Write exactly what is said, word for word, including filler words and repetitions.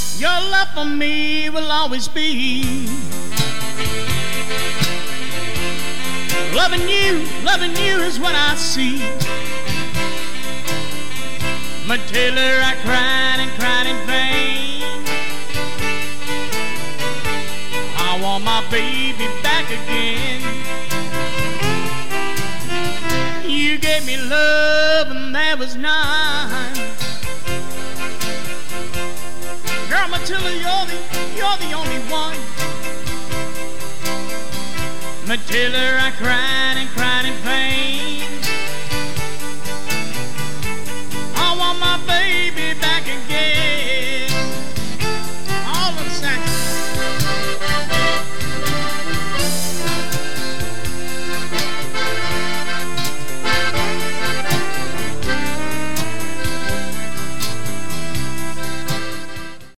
Your love for me will always be. Loving you, loving you is what I see. Matilda, I cried and cried in vain. I want my baby back again. You gave me love and that was none. Girl, Matilda, you're the, you're the only one. Matilda, I cried and cried